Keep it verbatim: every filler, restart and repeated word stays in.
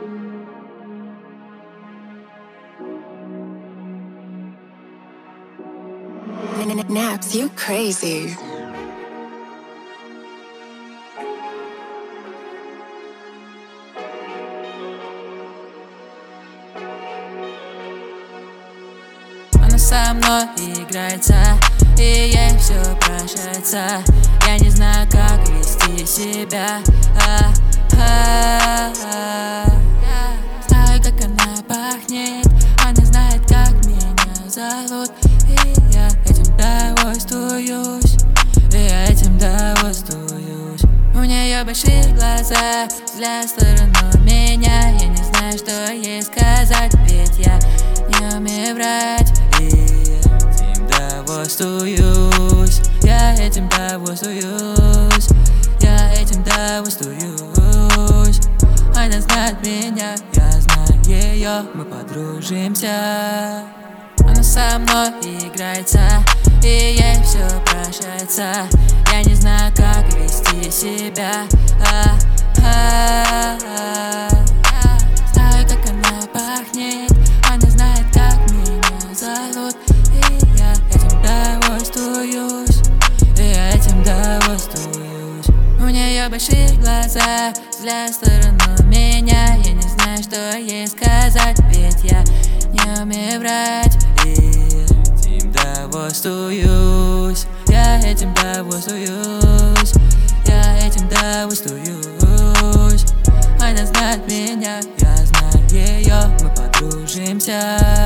Naps, you crazy. Она со мной играется, и ей все прощается. Я не знаю, как вести себя. а -а -а. Знаю, как она пахнет, она знает, как меня зовут. И я этим довольствуюсь, и я этим довольствуюсь. У нее большие глаза, взгляд в сторону меня. Я не знаю, что ей сказать, ведь я не умею врать. И я этим довольствуюсь, я этим довольствуюсь, я этим довольствуюсь. Она знает меня, я знаю ее, мы подружимся. Она со мной играется, и ей все прощается. Я не знаю, как вести себя. а -а -а. Знаю, как она пахнет, она знает, как меня зовут. И я этим довольствуюсь, и я этим довольствуюсь. У нее большие глаза, взгляд в сторону меня. Я не знаю, что ей сказать, ведь я не умею врать. И я этим довольствуюсь, я этим довольствуюсь, я этим довольствуюсь. Она знает меня, я знаю ее, мы подружимся.